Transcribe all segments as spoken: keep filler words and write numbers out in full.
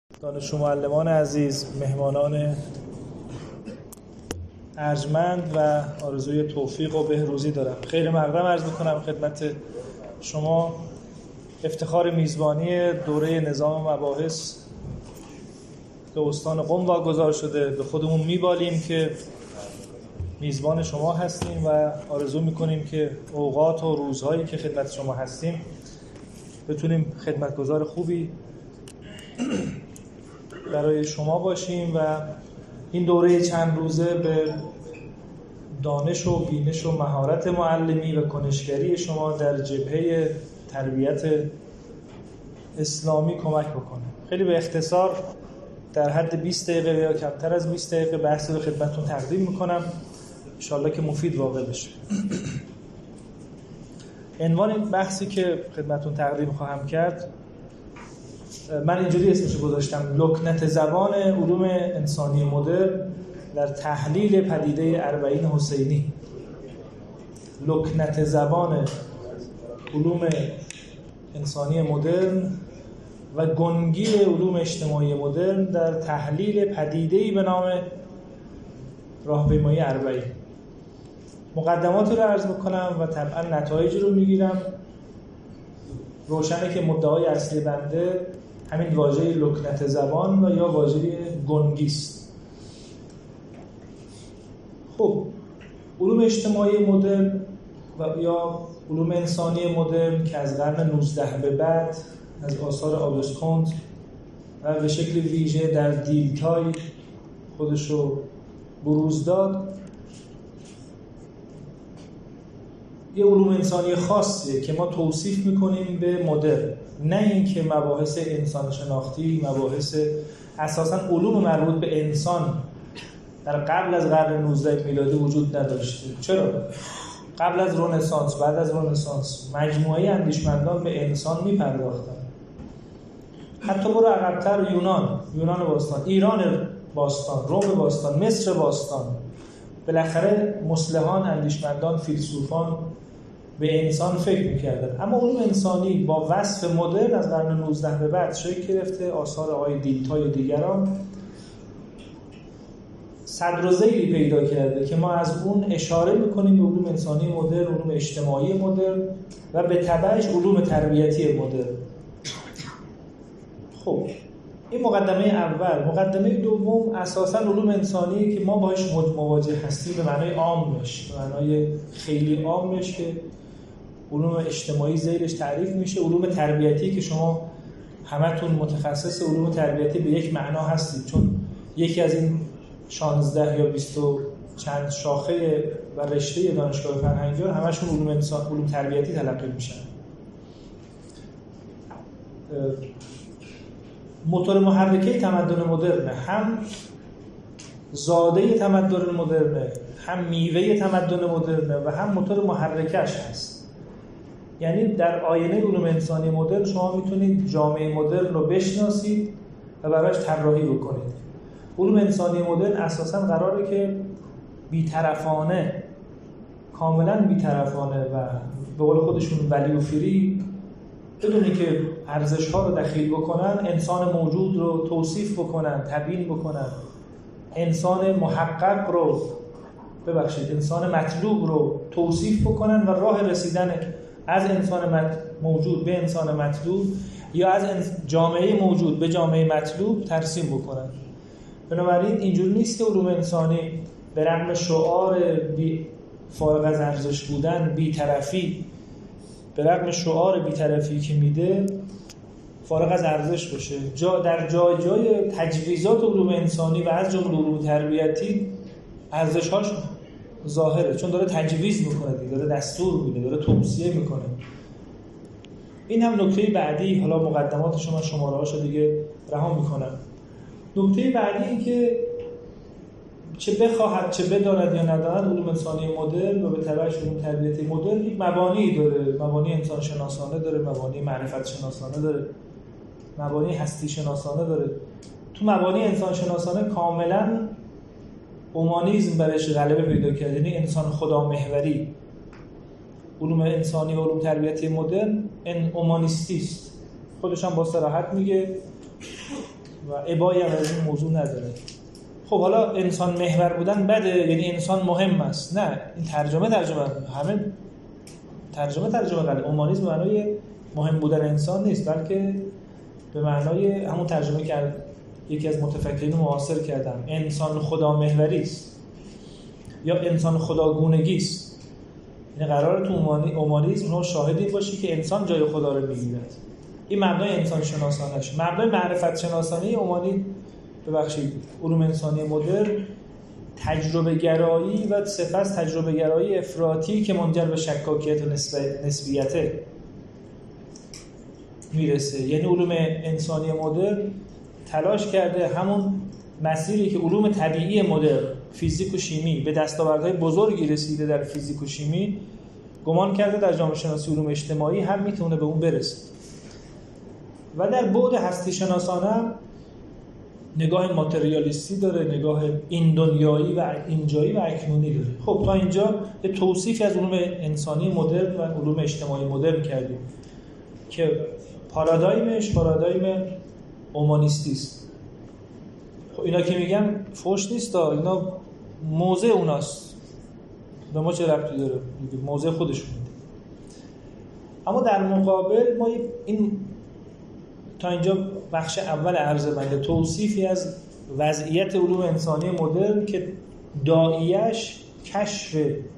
دانش معلمان عزیز، مهمانان ارجمند و آرزوی توفیق و بهروزی دارم. خیر مقدم عرض میکنم خدمت شما. افتخار میزبانی دوره نظام مباحث به استان قم واگذار شده. به خودمون میبالیم که میزبان شما هستیم و آرزو میکنیم که اوقات و روزهایی که خدمت شما هستیم بتونیم خدمتگزار خوبی برای شما باشیم و این دوره چند روزه به دانش و بینش و مهارت معلمی و کنشگری شما در جبهه تربیت اسلامی کمک بکنه. خیلی به اختصار در حد بیست دقیقه یا کمتر از بیست دقیقه بحث رو خدمتتون تقدیم میکنم، انشالله که مفید واقع بشه. عنوان این بحثی که خدمتتون تقدیم خواهم کرد، من اینجوری اسمش گذاشتم: لکنت زبان علوم انسانی مدرن در تحلیل پدیده اربعین حسینی. لکنت زبان علوم انسانی مدرن و گنگی علوم اجتماعی مدرن در تحلیل پدیده‌ای به نام راهپیمایی اربعین. مقدماتی رو عرض میکنم و طبعا نتایجی رو میگیرم. روشنه که مدعای اصلی بنده همین واژه لکنت زبان و یا واژه گنگی است. خب علوم اجتماعی مدرن و یا علوم انسانی مدرن که از قرن نوزده به بعد از آثار آگوست کونت و به شکل ویژه در دیلتای خودش رو بروز داد، یه علوم انسانی خاصیه که ما توصیف میکنیم به مدرن، نه اینکه مباحث انسان شناختی، مباحث اساساً علوم مربوط به انسان در قبل از قرن نوزده میلادی وجود نداشته. چرا؟ قبل از رنسانس، بعد از رنسانس مجموعه اندیشمندان به انسان میپرداختن. حتی برو عقب‌تر، یونان، یونان باستان، ایران باستان، روم باستان، مصر باستان، بالاخره مصلحان، اندیشمندان، فیلسوفان به انسان فکر میکردن. اما علوم انسانی با وصف مدرن از قرن نوزده به بعد شکل گرفته. آثار آقای دیلتا و دیگران صدر و ذیلی پیدا کرده که ما از اون اشاره میکنیم به علوم انسانی مدرن، علوم اجتماعی مدرن و به تبعش علوم تربیتی مدرن. خب این مقدمه اول. مقدمه دوم اساساً علوم انسانی که ما باهاش مواجه هستیم به معنای عامش، به معنای خیلی عامش که علوم اجتماعی زیرش تعریف میشه. علوم تربیتی که شما همتون متخصص علوم تربیتی به یک معنا هستید، چون یکی از این شانزده یا بیست و چند شاخه و رشته دانشگاه فرهنگیان همشون علوم انسان، علوم تربیتی تلقی میشن. موتور محرکه تمدن مدرن، هم زاده تمدن مدرن، هم میوه تمدن مدرن و هم موتور محرکش هست. یعنی در آینه علوم انسانی مدرن شما میتونید جامعه مدرن رو بشناسید و براش طراحی بکنید. علوم انسانی مدرن اساساً قراره که بی‌طرفانه، کاملاً بی‌طرفانه و به قول خودشون ولی و فری، بدون اینکه ارزش‌ها رو دخیل بکنن، انسان موجود رو توصیف بکنن، تبیین بکنن، انسان محقق رو ببخشید انسان مطلوب رو توصیف بکنن و راه رسیدن از انسان موجود به انسان مطلوب یا از جامعه موجود به جامعه مطلوب ترسیم بکنن. بنابراین اینجوری نیست که علوم انسانی به رغم شعار بی فارغ از ارزش بودن، بی‌طرفی، به رغم شعار بی‌طرفی که میده، فارغ از ارزش باشه. جا در جای جای تجویزات علوم انسانی و از جمله علوم تربیتی ارزش‌هاش ظاهره، چون داره تجویز میکنه دیگه، داره دستور میده، داره توصیه میکنه. این هم نکته بعدی. حالا مقدمات شما شماره‌هاشو دیگه رها میکنم. نکته بعدی این که چه بخواهد چه بداند یا نداند علوم انسانی مدرن و به تبعش علوم تربیتی مدرن یک مبانی داره. مبانی انسان شناسانه داره، مبانی معرفت شناسانه داره، مبانی هستی شناسانه داره. تو مبانی انسان شناسانه کاملا اومانیسم برش غلبه پیدا کرده، یعنی انسان خدا محوری. علوم انسانی و علوم تربیتی مدرن ان اومانیستی است. خودش هم با صراحت میگه و ابایی هم از این موضوع نداره. خب حالا انسان محور بودن بده، یعنی انسان مهم است؟ نه، این ترجمه ترجمه همه ترجمه ترجمه غلط. اومانیسم به معنای مهم بودن انسان نیست، بلکه به معنای همون ترجمه که یکی از متفکرین معاصر کردن، انسان خدا محوری است یا انسان خداگونگی است. یعنی قراره تو اومانیسم رو شاهدی باشی که انسان جای خدا رو میگیرد. این مبنای انسان شناسانش. مبنای معرفت شناسانی اومانی ببخشید علوم انسانی مدرن تجربه گرایی و سپس تجربه گرایی افراطی که منجر به شکاکیت و نسبیت میرسه. یعنی علوم انسانی مدرن تلاش کرده همون مسیری که علوم طبیعی مدرن، فیزیک و شیمی، به دستاوردهای بزرگی رسیده در فیزیک و شیمی، گمان کرده در جامعه شناسی علوم اجتماعی هم میتونه به اون برسه. و در بعد هستی شناسانه نگاه ماتریالیستی داره، نگاه این دنیایی و اینجایی و اکنونی داره. خب تا اینجا یه توصیفی از علوم انسانی مدرن و علوم اجتماعی مدرن کردیم که پارادایمش پارادایم اومانیستی است. خب اینا که میگم فوش نیست، اینا موضع اوناست، به ما چه ربطی داره؟ موضع خودشون. اما در مقابل ما این تا اینجا بخش اول عرض بنده توصیفی از وضعیت علوم انسانی مدرن که داعیش کشف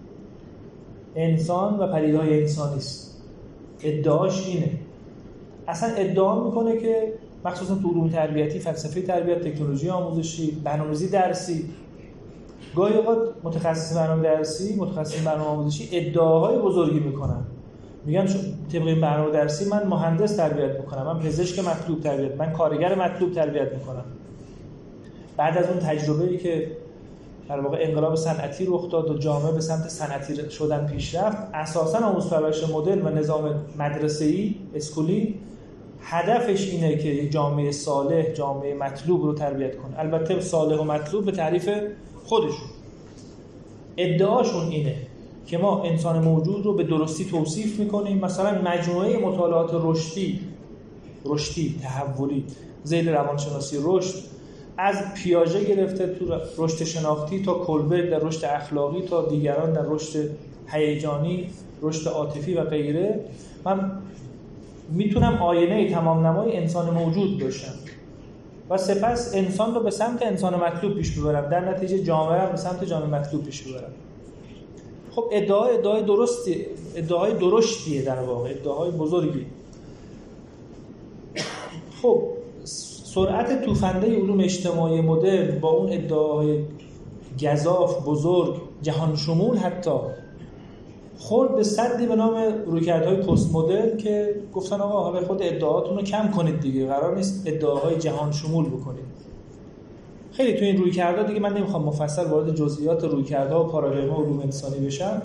انسان و پدیده‌های انسانی است. ادعاش اینه، اصلا ادعا میکنه که مخصوصا تو علوم تربیتی، فلسفه تربیت، تکنولوژی آموزشی، برنامه‌ریزی درسی، گاهی اوقات متخصص برنامه درسی، متخصص برنامه آموزشی ادعاهای بزرگی میکنن. میگن طبق این برنامه درسی من مهندس تربیت میکنم، من پزشک مطلوب تربیت، من کارگر مطلوب تربیت میکنم. بعد از اون تجربه‌ای که در واقع انقلاب صنعتی رخ داد و جامعه به سمت صنعتی شدن پیش رفت، اساساً آموزش پرورش مدرن و نظام مدرسه‌ای اسکولی هدفش اینه که یک جامعه صالح، جامعه مطلوب رو تربیت کنه. البته صالح و مطلوب به تعریف خودشون. ادعاشون اینه که ما انسان موجود رو به درستی توصیف میکنیم، مثلا مجموعه مطالعات رشدی رشدی تحولی ذیل روانشناسی رشد، از پیاژه گرفته تو رشد شناختی تا کولبرگ در رشد اخلاقی تا دیگران در رشد هیجانی، رشد عاطفی و غیره، من میتونم آینه تمام نمای انسان موجود باشم و سپس انسان رو به سمت انسان مطلوب پیش ببرم، در نتیجه جامعه رو به سمت جامعه مطلوب پیش ببرم. خب ادعا ادعای درستی، ادعای درشتیه، در واقع ادعای بزرگی. خب سرعت توفنده علوم اجتماعی مدرن با اون ادعاهای گزاف بزرگ جهان شمول حتی خورد به سدی به نام رویکردهای پست مدرن که گفتن آقا حالا خود ادعاهاتون رو کم کنید دیگه، قرار نیست ادعاهای جهان شمول بکنید. خیلی تو این رویکردها دیگه من نمیخوام مفصل وارد جزئیات رویکردها و پارادایم علوم انسانی بشم.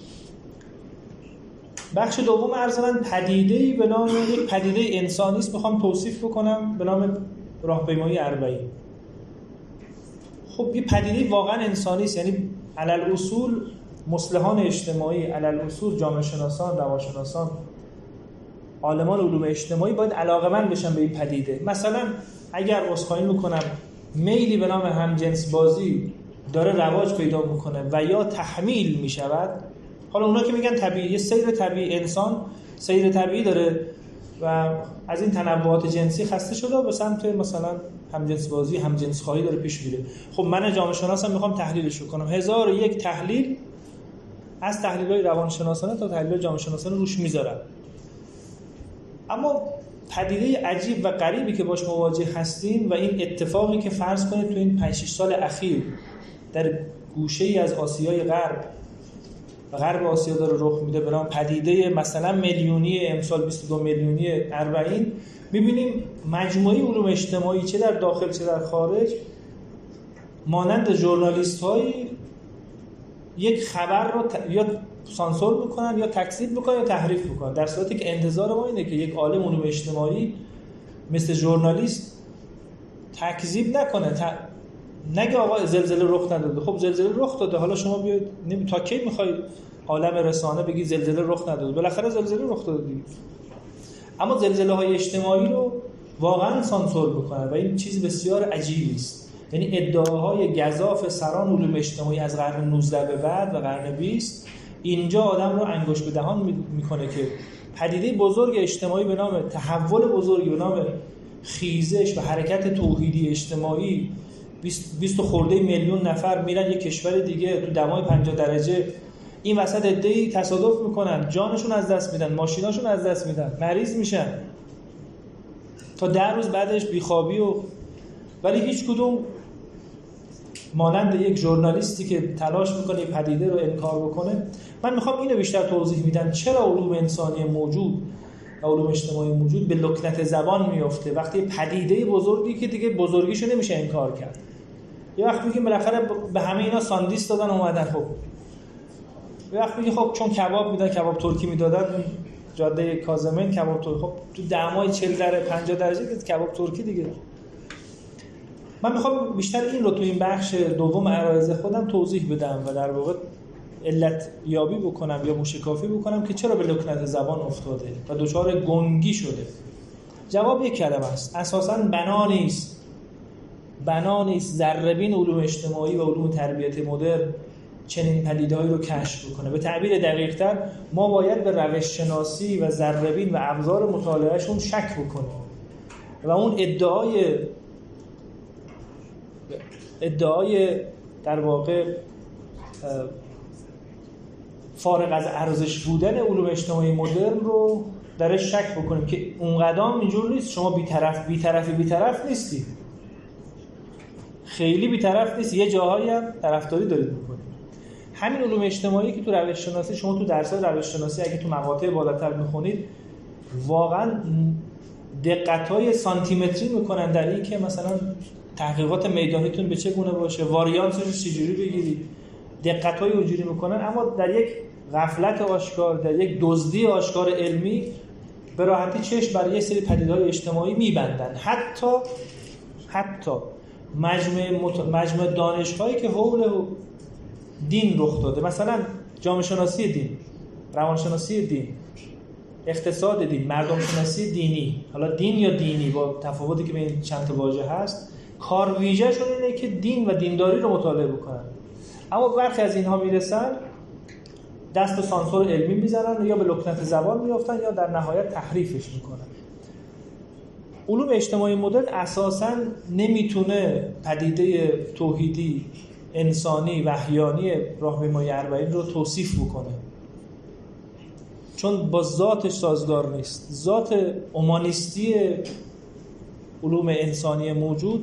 بخش دوم عرض من پدیده‌ای به نام یک پدیده انسانی است، میخوام توصیف بکنم به نام راهپیمایی اربعین. خب یه پدیده واقعا انسانی است، یعنی علل اصول مصلحان اجتماعی، علل اصول جامعه شناسان، روانشناسان، عالمان علوم اجتماعی باید علاقه‌مند بشن به این پدیده. مثلا اگر عذرخواهی میکنم میلی به نام همجنس بازی داره رواج پیدا میکنه و یا تحمیل میشود، حالا اونا که میگن طبیعی، سیر طبیعی، انسان سیر طبیعی داره و از این تنوعات جنسی خسته شده و به سمت مثلا همجنس بازی، همجنس خواهی داره پیش میره. خب من جامعه شناسم میخوام تحلیلش کنم، هزار و یک تحلیل از تحلیل‌های روانشناسانه تا تحلیل‌های جامعه شناسانه روش میذارم. اما پدیده عجیب و غریبی که باش مواجه هستیم و این اتفاقی که فرض کنید تو این پنج شش سال اخیر در گوشه‌ای از آسیای غرب و غرب آسیا داره رخ میده به نام پدیده مثلا میلیونی امسال بیست و دو میلیونی اربعین، میبینیم مجموعه علوم اجتماعی چه در داخل چه در خارج مانند ژورنالیست‌هایی یک خبر رو ت... یا سانسور میکنن یا تکذیب میکنن یا تحریف میکنن، در صورتی که انتظار ما اینه که یک عالم علوم اجتماعی مثل ژورنالیست تکذیب نکنه، ت... نگه آقا زلزله رخ نداده. خب زلزله رخ داده، حالا شما بیاید نمی تا کی میخواید عالم رسانه بگی زلزله رخ نداده؟ بالاخره زلزله رخ داده دیگه. اما زلزله های اجتماعی رو واقعا سانسور بکنن و این چیز بسیار عجیبی است. یعنی ادعاهای گزاف سران علوم اجتماعی از قرن نوزده به بعد و قرن بیست اینجا آدم رو انگشت به دهان میکنه که پدیده بزرگ اجتماعی به نام تحول بزرگی به نام خیزش و حرکت توحیدی اجتماعی بیست خورده میلیون نفر میرن یک کشور دیگه تو دمای پنجاه درجه، این وسط عده‌ای تصادف میکنن، جانشون از دست میدن، ماشیناشون از دست میدن، مریض میشن، تا ده روز بعدش بیخوابی و ولی هیچ کدوم مانند یک ژورنالیستی که تلاش میکنه این پدیده رو انکار بکنه. من میخوام اینو بیشتر توضیح میدم چرا علوم انسانی موجود و علوم اجتماعی موجود به لکنت زبان میفته وقتی پدیده بزرگی که دیگه بزرگیشو نمیشه انکار کرد. یه وقت میگه بالاخره به همه اینا ساندویچ دادن اومدن، خب یه وقت میگه خب چون کباب میدن، کباب ترکی میدادن جاده کاظمین کباب ترکی، خب تو دمای چهل درجه پنجاه درجه که کباب ترکی دیگه. من میخوام بیشتر این رو تو این بخش دوم عرایض خودم توضیح بدم و در واقع علت یابی بکنم یا موشکافی بکنم که چرا به لکنت زبان افتاده و دچار گنگی شده. جواب یک کلمه است، اساساً بنا نیست. بنا نیست ذره‌بین علوم اجتماعی و علوم تربیت مدرن چنین پدیده‌ای رو کشف بکنه. به تعبیر دقیق‌تر ما باید به روش شناسی و ذره‌بین و ابزار مطالعهشون شک بکنیم و اون ادعای ادعای در واقع فارغ از ارزش بودن علوم اجتماعی مدرن رو درش شک بکنیم که اونقدام اینجور نیست. شما بی‌طرف بی‌طرفی بی‌طرف نیستی، خیلی بی‌طرف نیست، یه جاهایی هم طرفداری دارید می‌کنید. همین علوم اجتماعی که تو روش شناسی شما تو درس‌های روش شناسی اگه تو مقاطع بالاتر می‌خونید واقعاً دقت‌های سانتیمتری می‌کنن در این که مثلا تحقیقات میدانیتون به چه گونه باشه، واریانتش رو چجوری بگیرید، دقت‌های اونجوری می‌کنن، اما در یک غفلت آشکار، در یک دزدی آشکار علمی به راحتی چشم برای یه سری پدیده‌های اجتماعی می‌بندن. حتی حتی مجمع مت... مجمع دانش‌هایی که حول دین رخ داده، مثلا جامعه شناسی دین، روانشناسی دین، اقتصاد دین، مردم شناسی دینی، حالا دین یا دینی با تفاوتی که بین چند تا واژه هست، کار ویژه‌شون اینه که دین و دینداری رو مطالعه بکنن. اما برخی از اینها میرسن دست به سانسور علمی میزنن یا به لکنت زبان میافتن یا در نهایت تحریفش میکنن. علوم اجتماعی مدرن اساساً نمیتونه پدیده توحیدی انسانی وحیانی راهپیمایی اربعین رو توصیف بکنه، چون با ذاتش سازگار نیست. ذات اومانیستی علوم انسانی موجود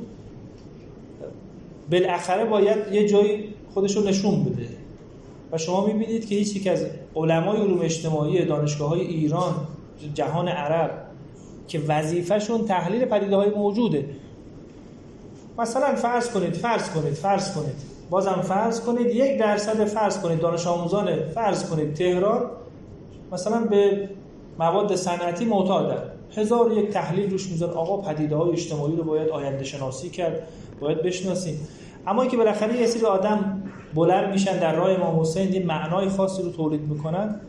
بالاخره باید یه جایی خودش رو نشون بده و شما میبینید که هیچ یک از علمای علوم اجتماعی دانشگاه‌های ایران، جهان عرب که وظیفه‌شون تحلیل پدیده‌های موجوده، مثلا فرض کنید فرض کنید فرض کنید بازم فرض کنید یک درصد فرض کنید دانش آموزان فرض کنید تهران مثلا به مواد صنعتی معتادن، هزار یک تحلیل روش میذارن، آقا پدیده‌های اجتماعی رو باید آینده شناسی کرد، باید بشناسیم. اما اینکه بالاخره یه سری آدم بلند میشن در راه امام حسین یه معنای خاصی رو تولید میکنن،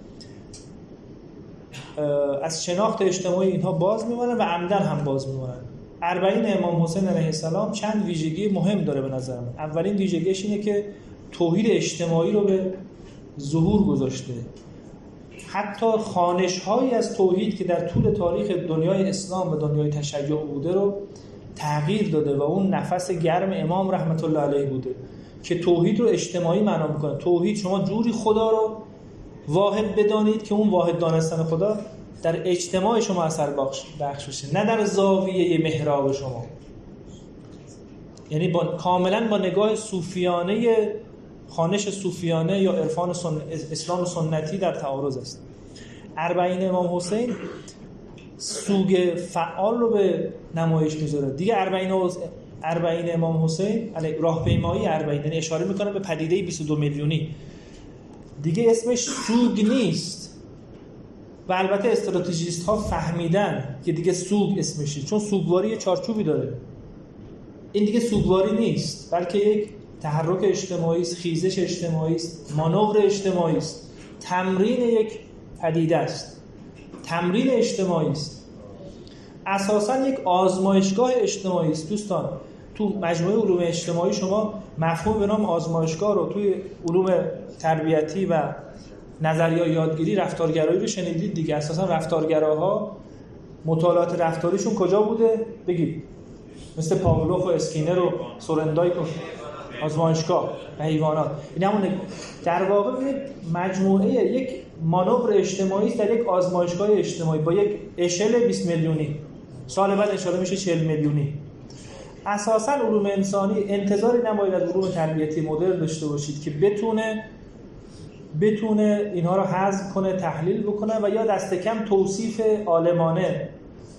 از شناخت اجتماعی اینها باز میمونن و عمدن هم باز میمونن. اربعین امام حسین علیه السلام چند ویژگی مهم داره به نظر من. اولین ویژگیش اینه که توحید اجتماعی رو به ظهور گذاشته. حتی خوانش‌هایی از توحید که در طول تاریخ دنیای اسلام و دنیای تشیع بوده رو تغییر داده و اون نفس گرم امام رحمت الله علیه بوده که توحید رو اجتماعی معنا میکنه. توحید شما جوری خدا رو واحد بدانید که اون واحد دانستن خدا در اجتماع شما اثر بخش بشه، نه در زاویه محراب شما. یعنی با کاملا با نگاه صوفیانه، خوانش صوفیانه یا عرفان سن... اسلام سنتی در تعارض است. اربعین امام حسین سوگ فعال رو به نمایش میذاره دیگه. اربعین و... اربعین امام حسین علی راهپیمایی اربعین، یعنی اشاره میکنه به پدیده بیست و دو میلیونی دیگه، اسمش سوگ نیست. و البته استراتژیست ها فهمیدن که دیگه سوگ اسمشه، چون سوگواری چارچوبی داره. این دیگه سوگواری نیست، بلکه یک تحرک اجتماعی است، خیزش اجتماعی است، مانور اجتماعی است، تمرین یک پدیده است، تمرین اجتماعی است. اساساً یک آزمایشگاه اجتماعی است. دوستان تو مجموعه علوم اجتماعی شما مفهوم به نام آزمایشگاه رو توی علوم تربیتی و نظریه یادگیری رفتارگرایی رو شنیدید دیگه. اساساً رفتارگراها مطالعات رفتاریشون کجا بوده؟ بگید. مثل پاولوف و اسکینر و سورندایک و آزمایشگاه و حیوانات. این همونه. در واقع مجموعه یک مانور اجتماعی است در یک آزمایشگاه اجتماعی با یک اشل بیست میلیونی. سال بعد اشاره میشه چهل میلیونی. اساساً علوم انسانی انتظاری نباید از علوم تربیتی مدرن داشته باشید که بتونه بتونه اینها رو حذف کنه، تحلیل بکنه و یا دست کم توصیف عالمانه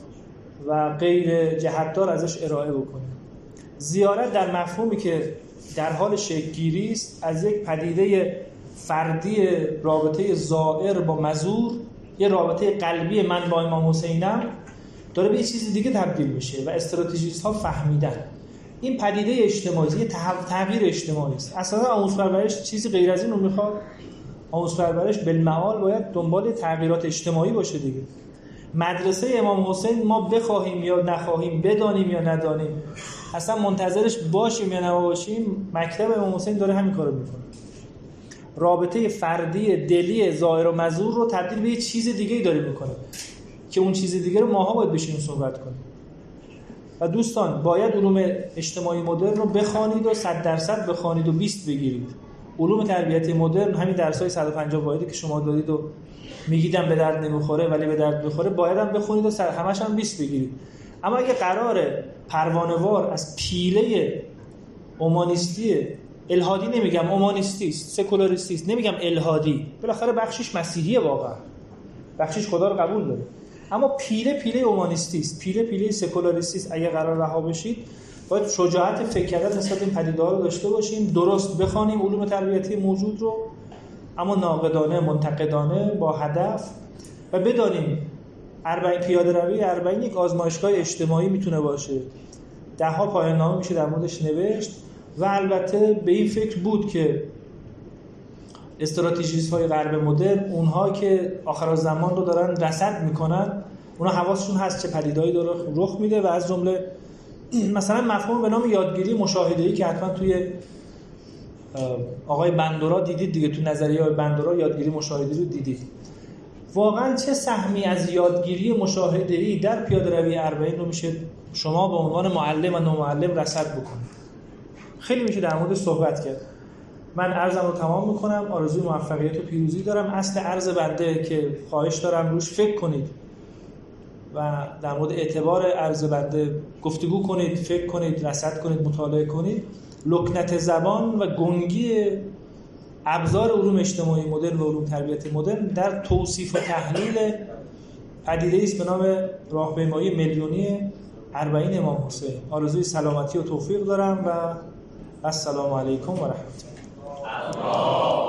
و غیر جهتدار ازش ارائه بکنه. زیارت در مفهومی که در حال شکل‌گیری است از یک پدیده فردی رابطه زائر با مزور، یه رابطه قلبی من با امام حسینم، داره به یه چیز دیگه تبدیل میشه و استراتژیست ها فهمیدن این پدیده اجتماعی یه تغییر اجتماعی است. اصلا آموزش پرورش چیزی غیر از این رو میخواد؟ آموزش پرورش بالمعال باید دنبال تغییرات اجتماعی باشه دیگه. مدرسه امام حسین ما بخواهیم یا نخواهیم، بدانیم یا ندانیم، اصلا منتظرش باشیم یا نباشیم، مکتب امام حسین داره همین کارو میکنه. رابطه فردی دلی زائر و مزور رو تبدیل به یه چیز دیگه‌ای داره میکنه که اون چیز دیگه رو ماها باید بشینیم صحبت کنیم. و دوستان باید علوم اجتماعی مدرن رو بخوانید و صد درصد بخوانید و بیست بگیرید. علوم تربیتی مدرن همین درس‌های صد و پنجاه واحدی که شما دارید و میگیدم به درد نمیخوره ولی به درد میخوره، باید هم بخونید و همش هم بیست بگیرید. اما اگه قراره پروانه‌وار از پیله اومانیستی، الهادی نمیگم، اومانیستی است، سکولاریستی است، نمیگم الهادی، بالاخره بخشش مسیحیه، واقعا بخشش خدا رو قبول داره، اما پیله پیله اومانیستی است، پیله پیله سکولاریستی است. اگه قرار رها بشید باید شجاعت فکر کردن نسبت این پدیده‌ها رو داشته باشیم، درست بخوانیم علوم تربیتی موجود رو، اما ناقدانه، منتقدانه، با هدف، و بدانیم اربعین پیاده روی اربعین یک آزمایشگاه اجتماعی میتونه باشه. ده ها پایان نامه میشه در موردش نوشت و البته به این فکر بود که استراتژیست های غرب مدرن، اونها که آخرالزمان رو دارن رصد میکنن، اونها حواسشون هست چه پدیده‌ای داره رخ میده و از جمله مثلا مفهوم به نام یادگیری مشاهده‌ای که حتما توی آقای بندورا دیدید دیگه، تو نظریه های بندورا یادگیری مشاهده‌ای رو دیدید. واقعا چه سهمی از یادگیری مشاهده‌ای در پیاده روی اربعین رو میشه شما به عنوان معلم و نومعلم رصد بکنید؟ خیلی میشه در مورد صحبت کرد. من عرضم رو تمام میکنم، آرزوی موفقیت و پیروزی دارم. اصل عرض بنده که خواهش دارم روش فکر کنید و در مورد اعتبار عرض بنده گفتگو کنید، فکر کنید، رصد کنید، مطالعه کنید. لکنت زبان و گنگی ابزار علوم اجتماعی مدرن و علوم تربیتی مدرن در توصیف و تحلیل پدیده‌ای است به نام راهپیمایی میلیونی اربعین امام حسین. آرزوی سلامتی و توفیق دارم و السلام علیکم و رحمت الله.